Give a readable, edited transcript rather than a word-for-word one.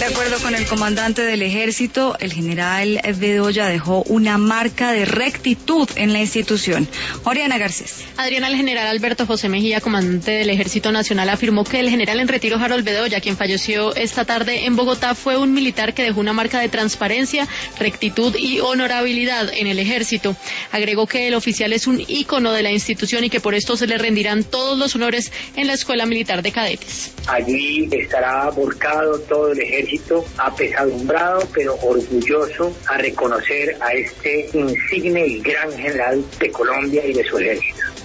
De acuerdo con el comandante del Ejército, el general Bedoya dejó una marca de rectitud en la institución. Oriana Garcés. Adriana, el general Alberto José Mejía, comandante del Ejército Nacional, afirmó que el general en retiro Harold Bedoya, quien falleció esta tarde en Bogotá, fue un militar que dejó una marca de transparencia, rectitud y honorabilidad en el Ejército. Agregó que el oficial es un ícono de la institución y que por esto se le rendirán todos los honores en la Escuela Militar de Cadetes. Allí estará volcado todo el ejército, apesadumbrado pero orgulloso a reconocer a este insigne y gran general de Colombia y de su ejército.